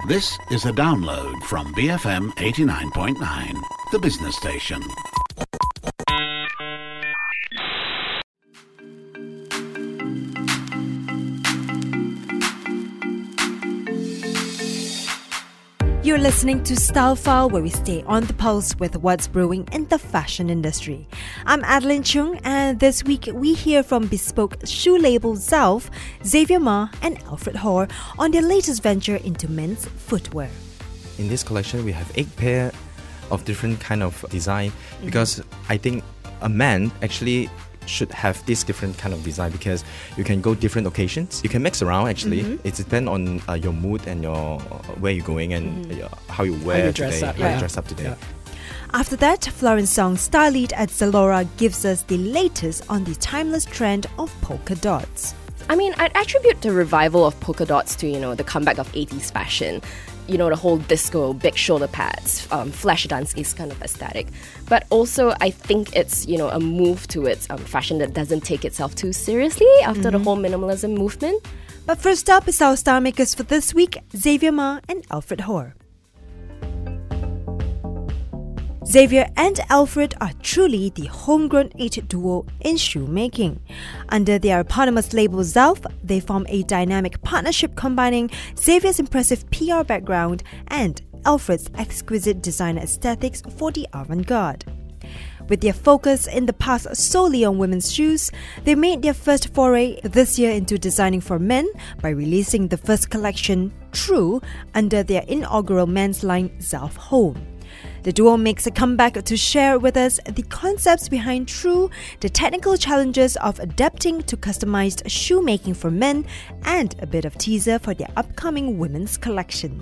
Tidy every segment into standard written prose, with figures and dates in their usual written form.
This is a download from BFM 89.9, the business station. You're listening to Style File, where we stay on the pulse with what's brewing in the fashion industry. I'm Adeline Chung, and this week we hear from bespoke shoe label Zelf, Xavier Ma and Alfred Hoare on their latest venture into men's footwear. In this collection, we have 8 pair of different kind of design because I think a man actually should have this different kind of design because you can go different occasions. You can mix around actually. It depends on your mood and your where you're going and how you wear how you dress today, up, how you dress up today. Yeah. After that, Florence Song, style lead at Zalora, gives us the latest on the timeless trend of polka dots. I mean, I'd attribute the revival of polka dots to, the comeback of 80s fashion. The whole disco, big shoulder pads, flash dance-esque kind of aesthetic. But also, I think it's, a move towards fashion that doesn't take itself too seriously after the whole minimalism movement. But first up is our star makers for this week, Xavier Ma and Alfred Hoare. Xavier and Alfred are truly the homegrown elite duo in shoemaking. Under their eponymous label Zelf, they form a dynamic partnership combining Xavier's impressive PR background and Alfred's exquisite designer aesthetics for the avant-garde. With their focus in the past solely on women's shoes, they made their first foray this year into designing for men by releasing the first collection, True, under their inaugural men's line Zelf Home. The duo makes a comeback to share with us the concepts behind True, the technical challenges of adapting to customized shoemaking for men, and a bit of teaser for their upcoming women's collection.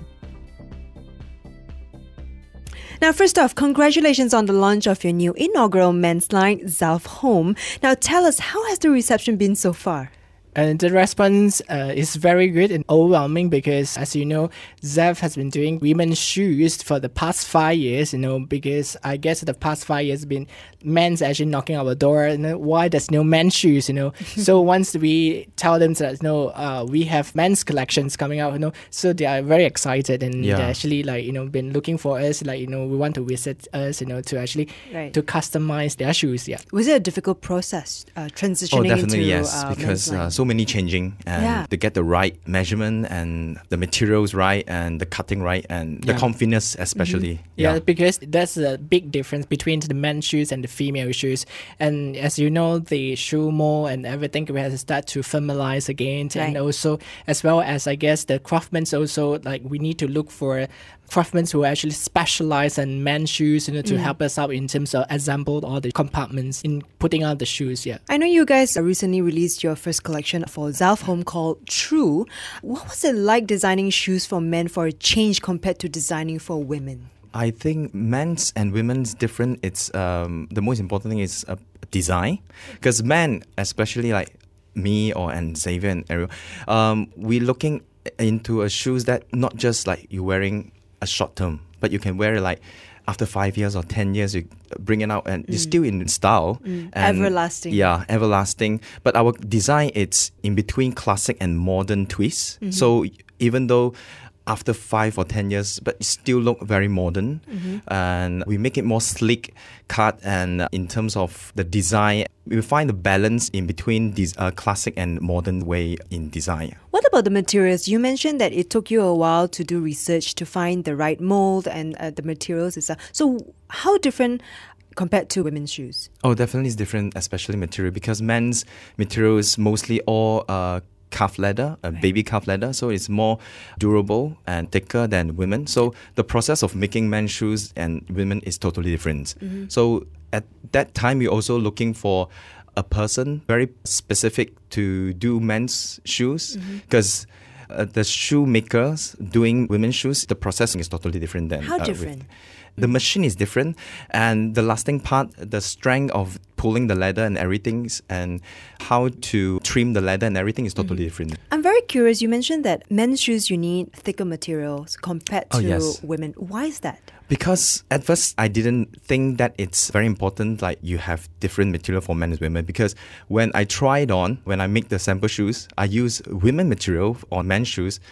Now, first off, congratulations on the launch of your new inaugural men's line, Zelf Home. Now, tell us, how has the reception been so far? And the response is very good and overwhelming because, as you know, Zelf has been doing women's shoes for the past 5 years, because I guess the past 5 years been men's actually knocking on our door, why there's no men's shoes, So once we tell them that, we have men's collections coming out, so they are very excited and they actually been looking for us, we want to visit us, to actually to customize their shoes, Was it a difficult process transitioning definitely, into yes, because so many changing and to get the right measurement and the materials right and the cutting right and the confidence especially. Because that's a big difference between the men's shoes and the female shoes. And as you know, the shoe mold and everything we have to start to formalize again. And also, as well as I guess the craftsmen also, we need to look for craftsmen who actually specialize in men's shoes, to help us out in terms of assemble all the compartments in putting out the shoes. I know you guys recently released your first collection for Zelf Home called True. What was it like designing shoes for men for a change compared to designing for women? I think men's and women's different. It's the most important thing is design, because men, especially like me and Xavier and Ariel, we're looking into a shoes that not just like you're wearing a short term, but you can wear it after 5 years or 10 years, you bring it out and it's still in style. And everlasting. Yeah, everlasting. But our design, it's in between classic and modern twists. So even though after 5 or 10 years, but it still look very modern. And we make it more sleek cut, and in terms of the design, we find the balance in between this classic and modern way in design. What about the materials? You mentioned that it took you a while to do research to find the right mold and the materials itself. So how different compared to women's shoes? Oh, definitely it's different, especially material, because men's material is mostly all calf leather, baby calf leather, so it's more durable and thicker than women. So the process of making men's shoes and women is totally different. So at that time, we're also looking for a person very specific to do men's shoes, because the shoemakers doing women's shoes, the processing is totally different than how different? The machine is different, and the lasting part, the strength of pulling the leather and everything, and how to trim the leather and everything is totally different. I'm very curious. You mentioned that men's shoes, you need thicker materials compared to women. Why is that? Because at first I didn't think that it's very important, like you have different material for men and women. Because when I tried on, when I make the sample shoes, I use women material on men's shoes.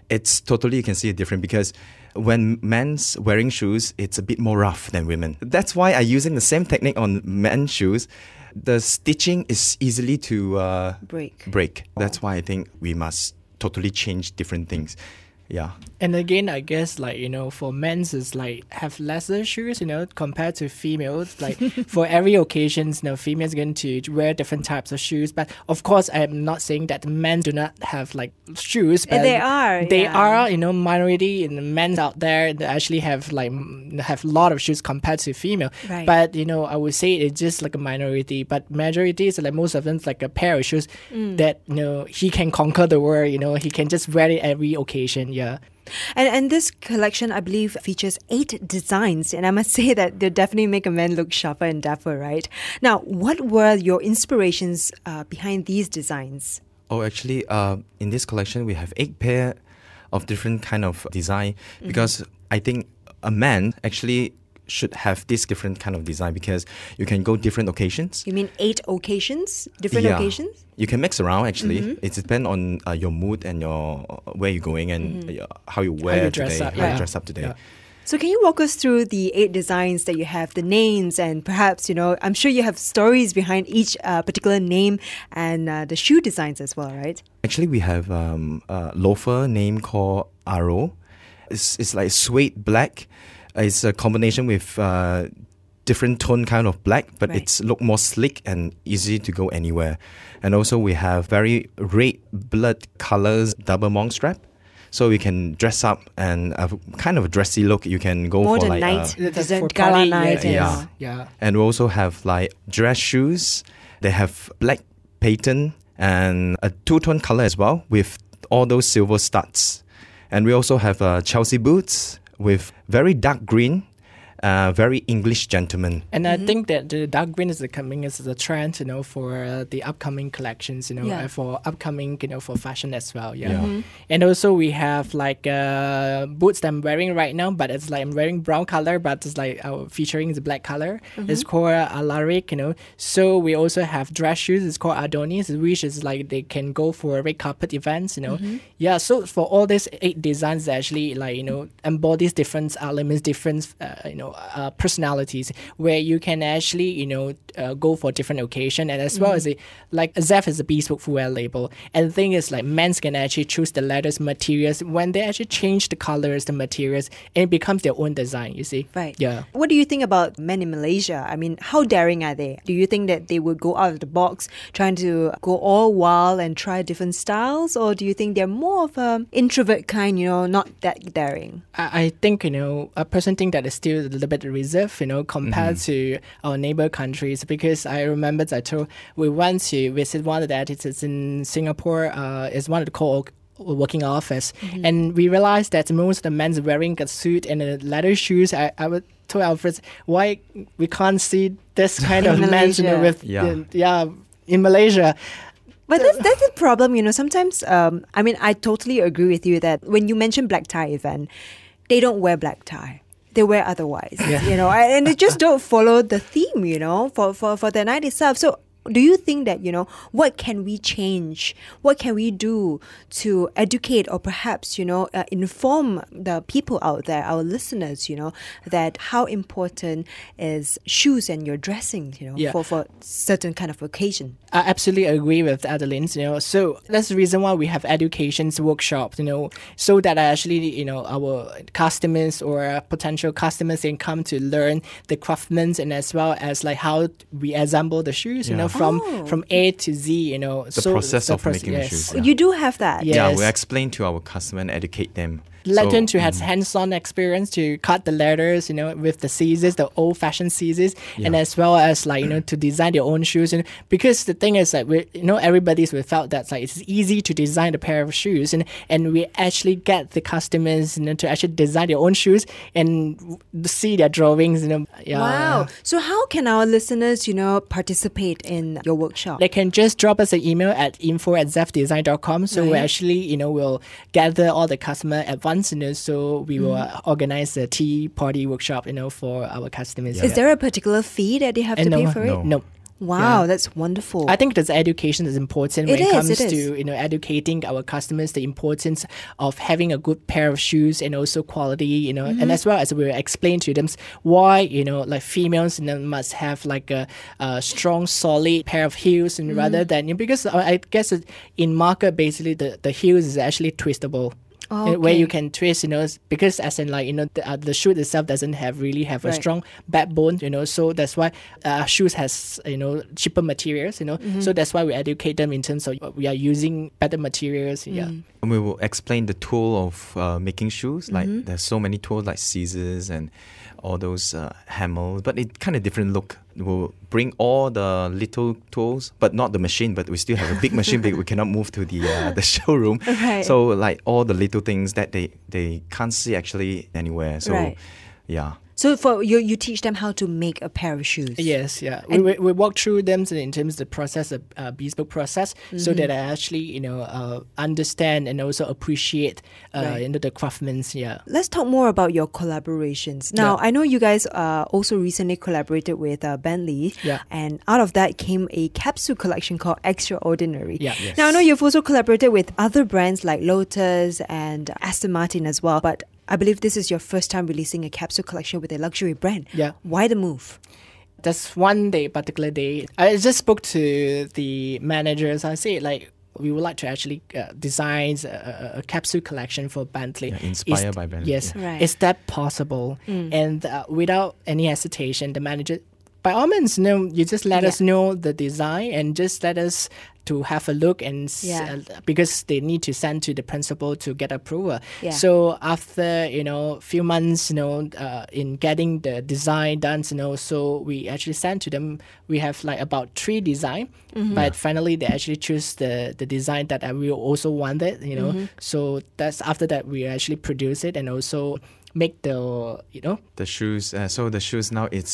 It's totally, you can see it different because when men's wearing shoes, it's a bit more rough than women. That's why I'm using the same technique on men's shoes. The stitching is easily to break. That's why I think we must totally change different things. Yeah. And again, I guess for men's is have lesser shoes, compared to females. Like for every occasion, females going to wear different types of shoes. But of course, I'm not saying that men do not have shoes. But They are. They are, minority in the men out there that actually have a lot of shoes compared to female. Right. But I would say it's just a minority. But majority is most of them a pair of shoes that he can conquer the world. He can just wear it every occasion. Yeah. And this collection, I believe, features 8 designs. And I must say that they definitely make a man look sharper and dapper, right? Now, what were your inspirations behind these designs? Oh, actually, in this collection, we have 8 pair of different kind of design because I think a man actually should have this different kind of design because you can go different occasions. You mean 8 occasions? Different occasions? You can mix around actually. It depends on your mood and where you're going and how you wear How you dress today, up, how you yeah. dress up today. Yeah. So can you walk us through the 8 designs that you have, the names, and perhaps, I'm sure you have stories behind each particular name and the shoe designs as well, right? Actually, we have a loafer name called Aro. It's like suede black. It's a combination with different tone kind of black, but Right. it's look more slick and easy to go anywhere. And also we have very red blood colors double mong strap. So you can dress up and a kind of a dressy look. You can go More for than like night. There's a For gala party, night. yeah. Yeah. And we also have like dress shoes. They have black pattern and a two-tone color as well with all those silver studs. And we also have Chelsea boots with very dark green, very English gentleman. And I think that the dark green is coming as a trend, for the upcoming collections, Yeah. for upcoming, for fashion as well. Yeah. Yeah. And also we have boots that I'm wearing right now, but it's I'm wearing brown color, but it's featuring the black color. It's called Alaric, So we also have dress shoes. It's called Adonis, which is they can go for red carpet events, Yeah. So for all these 8 designs, actually embodies different elements, different personalities, where you can actually go for different occasion, and as well as Zef is a bespoke footwear label, and the thing is men can actually choose the letters materials when they actually change the colors, the materials, and it becomes their own design, you see. Right. Yeah. What do you think about men in Malaysia? I mean, how daring are they? Do you think that they would go out of the box trying to go all wild and try different styles? Or do you think they're more of an introvert kind, not that daring? I think, a person think that is still a little bit reserved, compared to our neighbor countries, because I remember we went to visit one of the editors in Singapore, is one of the co-working office, and we realized that most of the men are wearing a suit and leather shoes. I would tell Alfred, why we can't see this kind of In men, Malaysia. with in Malaysia. But that's the problem, sometimes, I totally agree with you that when you mention black tie event, they don't wear black tie. They wear otherwise, and they just don't follow the theme, for the night itself. So do you think that, what can we change? What can we do to educate or perhaps, inform the people out there, our listeners, that how important is shoes and your dressing, for certain kind of occasion? I absolutely agree with Adeline, so that's the reason why we have educations workshops, so that actually, our customers or potential customers can come to learn the craftsmen and as well as how we assemble the shoes, from A to Z, The process of making the shoes. You do have that. Yeah. Yeah, we Yes. explain to our customer and educate them. Let So, them to have hands-on experience to cut the letters, with the scissors, the old-fashioned scissors, and as well as to design their own shoes. Because the thing is everybody's felt that it's easy to design a pair of shoes, and we actually get the customers to actually design their own shoes and see their drawings. Yeah. Wow. So how can our listeners, participate in your workshop? They can just drop us an email at info@zefdesign.com. So we Right. actually, will gather all the customer at once, so we will organize a tea party workshop, for our customers. Is there a particular fee that they have to pay for it? No. No. Wow, Yeah. that's wonderful. I think this education is important when It it is, comes it is. to educating our customers the importance of having a good pair of shoes and also quality, Mm-hmm. and as well as we explain to them why like females must have like a strong solid pair of heels and rather than because I guess in market basically the heels is actually twistable. Where you Okay. can twist, because as in like the shoe itself doesn't really have a Right. strong backbone, so that's why shoes has cheaper materials, Mm-hmm. so that's why we educate them in terms of we are using better materials. Yeah. And we will explain the tool of making shoes. Like Mm-hmm. there's so many tools like scissors and all those hammers, but it kind of different look. We'll bring all the little tools, but not the machine. But we still have a big machine, but we cannot move to the showroom. Right. So like all the little things that they can't see actually anywhere. So Right. yeah. So for you teach them how to make a pair of shoes. Yes, yeah. We walk through them in terms of the process, the bespoke process, so Mm-hmm. that I actually understand and also appreciate Right. the craftsmen's. Yeah. Let's talk more about your collaborations. Now, Yeah. I know you guys also recently collaborated with Bentley, Yeah. and out of that came a capsule collection called Extraordinary. Yeah. Yes. Now, I know you've also collaborated with other brands like Lotus and Aston Martin as well, but I believe this is your first time releasing a capsule collection with a luxury brand. Yeah. Why the move? That's one day, particular day. I just spoke to the managers. I said like we would like to actually design a capsule collection for Bentley. Yeah, inspired Is- by Bentley. Yes, Yeah. Right. is that possible? And without any hesitation, the manager, by all means, you just let us know the design and just let us to have a look and Yeah. because they need to send to the principal to get approval. Yeah. So after few months, in getting the design done, so we actually sent to them. We have like about 3 design, but finally they actually choose the design that we also wanted. So that's after that we actually produce it and also make the The shoes. So the shoes now it's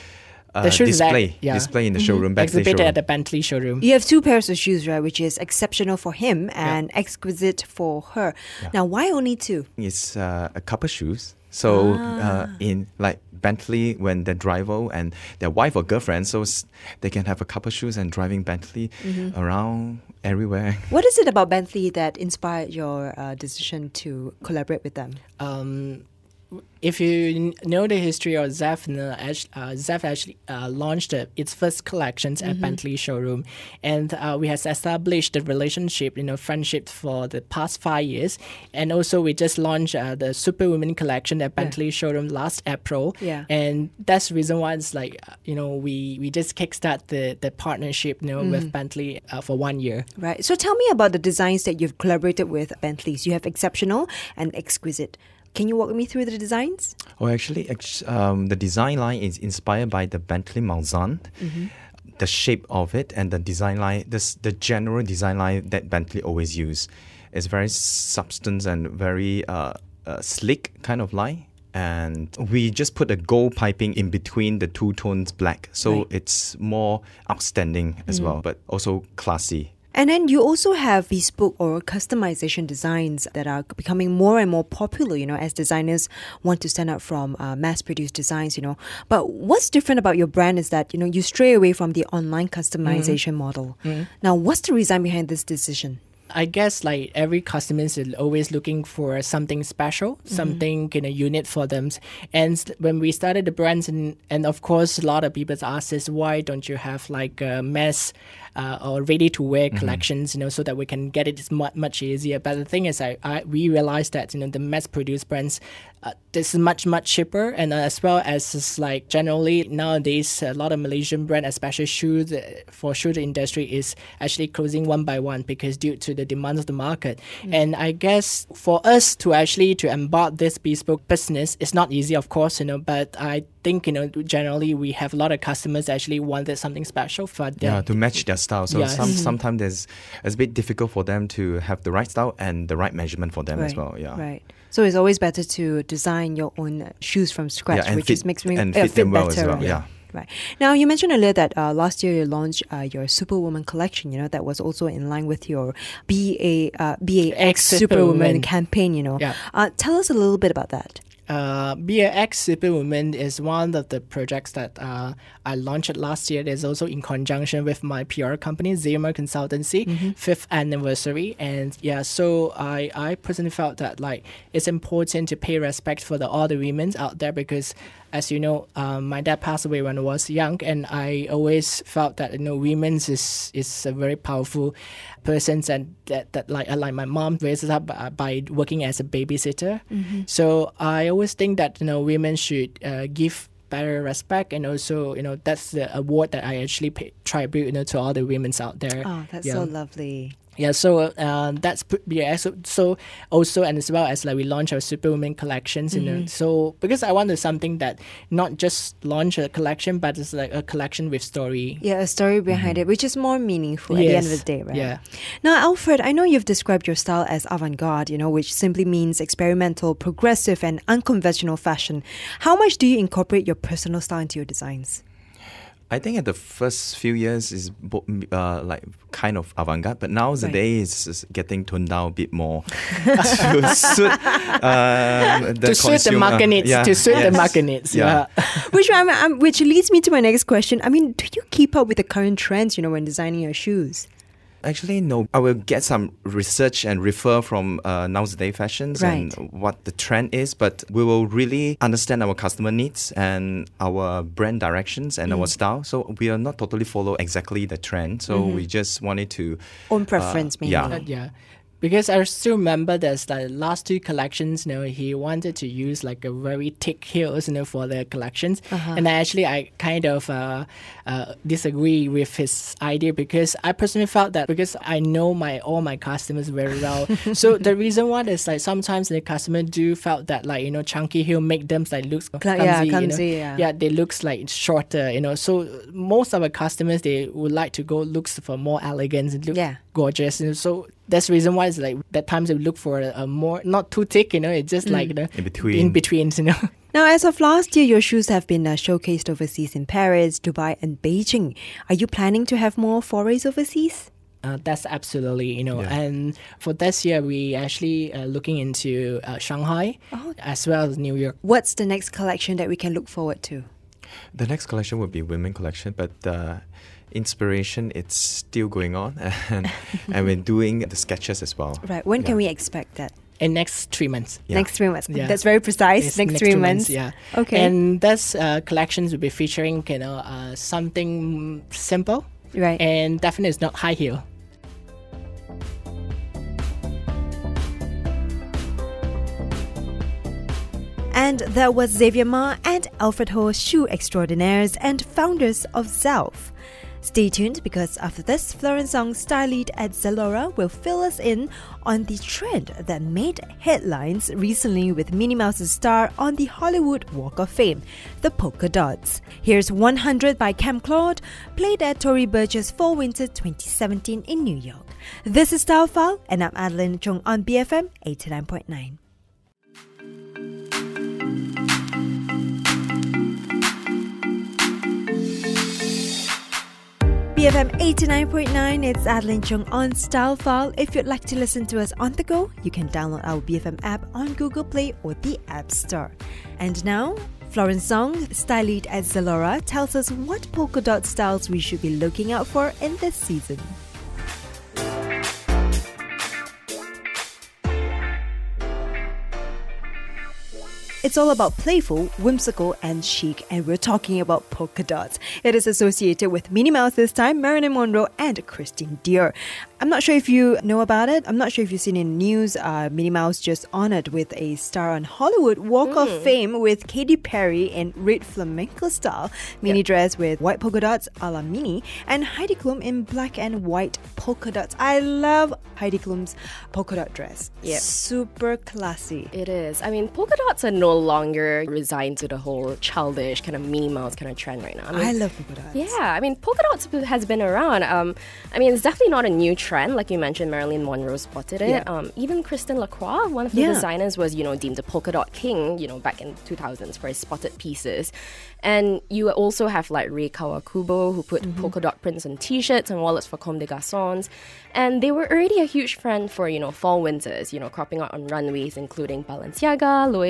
the shoes display yeah. display in the showroom, Bentley exhibited showroom. at the Bentley showroom. You have 2 pairs of shoes, right, which is exceptional for him and exquisite for her. Now, why only 2? It's a couple shoes. So in like Bentley, when they drive out and their wife or girlfriend, so they can have a couple shoes and driving Bentley around everywhere. What is it about Bentley that inspired your decision to collaborate with them? If you know the history of Zef, Zef actually launched its first collections at Bentley showroom, and we have established the relationship, friendship for the past 5 years, and also we just launched the Superwoman collection at Bentley showroom last April, Yeah. and that's the reason why it's like we just kickstart the partnership with Bentley for 1 year. Right. So tell me about the designs that you've collaborated with Bentleys. You have exceptional and exquisite. Can you walk me through the designs? Oh, actually, the design line is inspired by the Bentley Malzahn. The shape of it and the design line, the general design line that Bentley always use. It's very substance and very sleek kind of line. And we just put a gold piping in between the 2 tones black. So Right. it's more outstanding as well, but also classy. And then you also have bespoke or customization designs that are becoming more and more popular, as designers want to stand out from mass-produced designs, But what's different about your brand is that, you stray away from the online customization model. Now, what's the reason behind this decision? I guess like every customer is always looking for something special, something unique for them. And when we started the brands, and of course a lot of people ask us, why don't you have like a mass or ready-to-wear collections, so that we can get it much easier. But the thing is, we realized that the mass-produced brands, this is much cheaper, and as well as it's like generally nowadays a lot of Malaysian brand, especially shoes for shoe industry, is actually closing one by one because due to the demands of the market. And I guess for us to actually to embark this bespoke business, it's not easy, of course, but I think generally we have a lot of customers actually wanted something special for them. Yeah, to match their style. So Yes. sometimes it's a bit difficult for them to have the right style and the right measurement for them as well. Yeah. Right. So it's always better to design your own shoes from scratch, and which fit- just makes me and fit them well as better. well, yeah. Right. Now, you mentioned earlier that last year you launched your Superwoman collection, that was also in line with your BAX Superwoman Superwoman. campaign, Yeah. Tell us a little bit about that. BAX Superwoman is one of the projects that I launched last year. There's also in conjunction with my PR company, Zema Consultancy, 5th anniversary. And yeah, so I personally felt that like it's important to pay respect for all the women out there because, as you know, my dad passed away when I was young, and I always felt that women is a very powerful person, and that like my mom raised us up by working as a babysitter. So I always think that women should give better respect, and also that's the award that I actually pay tribute to all the women out there. Oh, that's so lovely. Yeah, so that's so also, and as well as like we launch our Superwoman collections, so because I wanted something that not just launch a collection, but it's like a collection with story. Yeah, a story behind it, which is more meaningful at the end of the day, right? Yeah. Now, Alfred, I know you've described your style as avant-garde, which simply means experimental, progressive, and unconventional fashion. How much do you incorporate your personal style into your designs? I think at the first few years is like kind of avant-garde, but nowadays it's getting toned down a bit more to suit the market needs. Yeah, to suit the market needs. Yeah. Which leads me to my next question. I mean, do you keep up with the current trends, when designing your shoes? Actually, no. I will get some research and refer from nowadays fashions and what the trend is, but we will really understand our customer needs and our brand directions and our style. So we are not totally follow exactly the trend. So we just wanted to own preference, maybe. Yeah. Because I still remember there's the last two collections, he wanted to use like a very thick heels, for the collections. And I kind of disagree with his idea because I personally felt that because I know all my customers very well. So the reason why is like sometimes the customer do felt that like, chunky heel make them like looks clumsy. Yeah, they looks like shorter, So most of our customers, they would like to go looks for more elegance and look gorgeous. So that's the reason why it's like that times we look for a more not too thick, it's just like in between. Now, as of last year, your shoes have been showcased overseas in Paris, Dubai, and Beijing. Are you planning to have more forays overseas? That's absolutely, and for this year, we actually looking into Shanghai as well as New York. What's the next collection that we can look forward to? The next collection will be women collection, but inspiration it's still going on, and we're doing the sketches as well. Right. When can we expect that? In next 3 months. Yeah. Next 3 months. Yeah. That's very precise. It's next 3 months. Yeah. Okay. And this collections will be featuring something simple. Right. And definitely it's not high heel. And that was Xavier Ma and Alfred Ho, shoe extraordinaires and founders of Zelf. Stay tuned because after this, Florence Song, style lead at Zalora, will fill us in on the trend that made headlines recently with Minnie Mouse's star on the Hollywood Walk of Fame, the polka dots. Here's 100 by Cam Claude, played at Tory Burch's Fall Winter 2017 in New York. This is Style File, and I'm Adeline Chung on BFM 89.9. BFM 89.9, it's Adeline Chung on Style File. If you'd like to listen to us on the go, you can download our BFM app on Google Play or the App Store. And now, Florence Song, style lead at Zalora, tells us what polka dot styles we should be looking out for in this season. It's all about playful, whimsical, and chic, and we're talking about polka dots. It is associated with Minnie Mouse this time, Marilyn Monroe, and Christine Dior. I'm not sure if you know about it. I'm not sure if you've seen in the news. Minnie Mouse just honored with a star on Hollywood Walk of Fame with Katy Perry in red flamenco style mini dress with white polka dots a la Minnie, and Heidi Klum in black and white polka dots. I love Heidi Klum's polka dot dress. Yep. Super classy. It is. I mean, polka dots are no longer resigned to the whole childish kind of Minnie Mouse kind of trend right now. I love polka dots. Yeah, I mean, polka dots has been around. I mean, it's definitely not a new trend. Like you mentioned, Marilyn Monroe spotted it. Yeah. Even Kristen Lacroix, one of the designers, was, deemed a polka dot king, back in 2000s for his spotted pieces. And you also have like Rei Kawakubo, who put polka dot prints on t-shirts and wallets for Comme des Garçons. And they were already a huge trend for, fall winters, cropping out on runways, including Balenciaga, Loewe,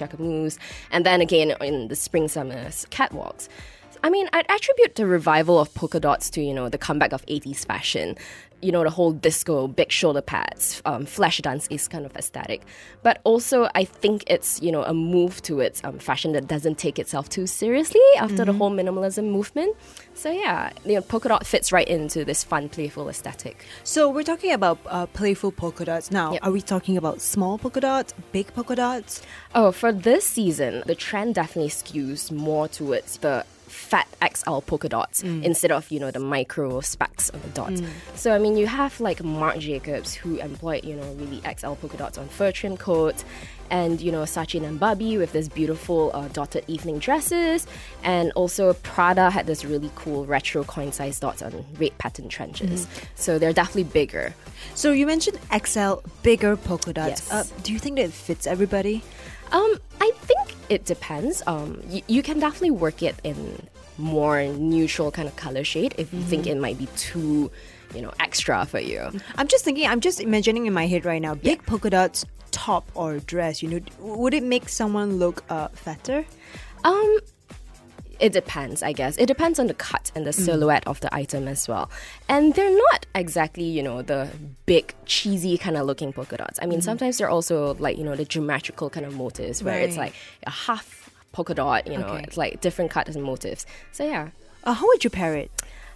jacquemus, and then again in the spring-summer catwalks. I mean, I'd attribute the revival of polka dots to, the comeback of 80s fashion. The whole disco, big shoulder pads, flash dance is kind of aesthetic. But also, I think it's, a move towards fashion that doesn't take itself too seriously after the whole minimalism movement. So yeah, polka dot fits right into this fun, playful aesthetic. So we're talking about playful polka dots. Now, Yep. Are we talking about small polka dots, big polka dots? Oh, for this season, the trend definitely skews more towards the fat XL polka dots instead of, the micro specks on the dots. So, I mean, you have like Marc Jacobs who employed, really XL polka dots on fur trim coats, and, Sachin and Bobby with this beautiful dotted evening dresses, and also Prada had this really cool retro coin-sized dots on red pattern trenches. So they're definitely bigger. So you mentioned XL, bigger polka dots. Yes. Do you think that it fits everybody? I think it depends. You can definitely work it in more neutral kind of color shade if you think it might be too, extra for you. I'm just imagining in my head right now, big polka dots, top or dress, would it make someone look fatter? It depends, I guess. It depends on the cut and the silhouette of the item as well. And they're not exactly, the big, cheesy kind of looking polka dots. I mean, sometimes they're also like, the geometrical kind of motifs where it's Right. like a half polka dot, Okay. it's like different cuts and motifs. So yeah. How would you pair it?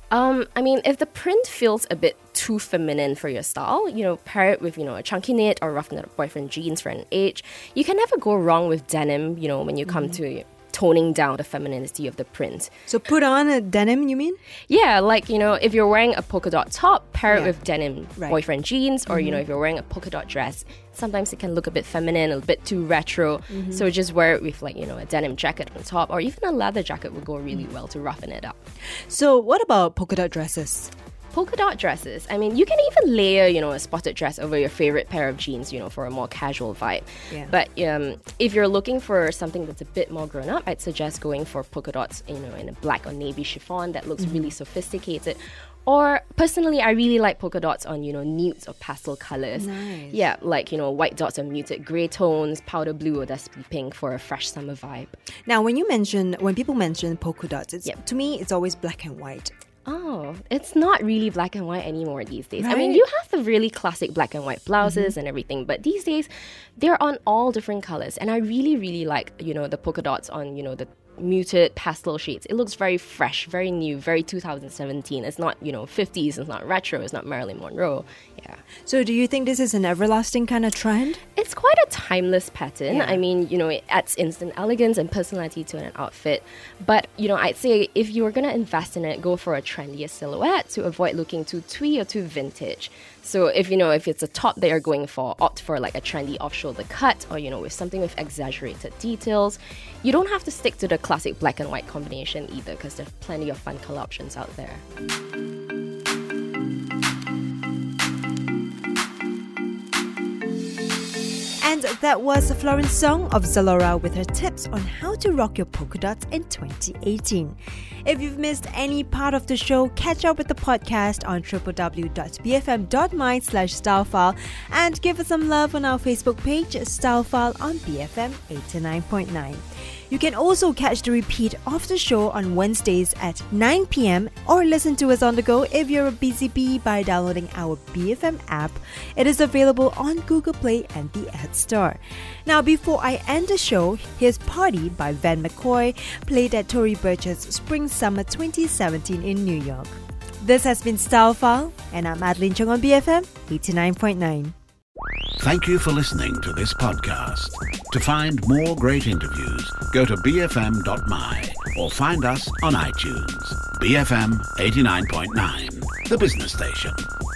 I mean, if the print feels a bit too feminine for your style, pair it with, a chunky knit or rough knit boyfriend jeans for an age. You can never go wrong with denim, when you come to toning down the femininity of the print. So put on a denim, you mean? Yeah, like, if you're wearing a polka dot top, pair it Yeah. with denim Right. boyfriend jeans, or, if you're wearing a polka dot dress, sometimes it can look a bit feminine, a bit too retro. So just wear it with, like, a denim jacket on top, or even a leather jacket would go really well to roughen it up. So what about polka dot dresses? Polka dot dresses. I mean, you can even layer, a spotted dress over your favorite pair of jeans, for a more casual vibe. Yeah. But if you're looking for something that's a bit more grown up, I'd suggest going for polka dots, in a black or navy chiffon that looks really sophisticated. Or personally, I really like polka dots on, nudes or pastel colors. Nice. Yeah, like, white dots on muted grey tones, powder blue or dusky pink for a fresh summer vibe. Now, when people mention polka dots, to me, it's always black and white. Oh, it's not really black and white anymore these days. I mean, Right. you have the really classic black and white blouses and everything, but these days they're on all different colors. And I really, really like, the polka dots on, the muted pastel shades. It looks very fresh, very new, very 2017. It's not, 50s, it's not retro, it's not Marilyn Monroe. Yeah. So do you think this is an everlasting kind of trend? It's quite a timeless pattern. Yeah. I mean, it adds instant elegance and personality to an outfit. But, I'd say if you were going to invest in it, go for a trendier silhouette to avoid looking too twee or too vintage. So if it's a top that you're going for, opt for like a trendy off-shoulder cut or, with something with exaggerated details. You don't have to stick to the classic black and white combination either, because there's plenty of fun color options out there. And that was Florence Song of Zalora with her tips on how to rock your polka dots in 2018. If you've missed any part of the show, catch up with the podcast on www.bfm.my/stylefile and give us some love on our Facebook page, Stylefile on BFM 89.9. You can also catch the repeat of the show on Wednesdays at 9 p.m. or listen to us on the go if you're a busy bee by downloading our BFM app. It is available on Google Play and the App Store. Now, before I end the show, here's Party by Van McCoy, played at Tory Burch's Spring Summer 2017 in New York. This has been Stylefile, and I'm Adeline Chung on BFM 89.9. Thank you for listening to this podcast. To find more great interviews, go to bfm.my or find us on iTunes. BFM 89.9, the business station.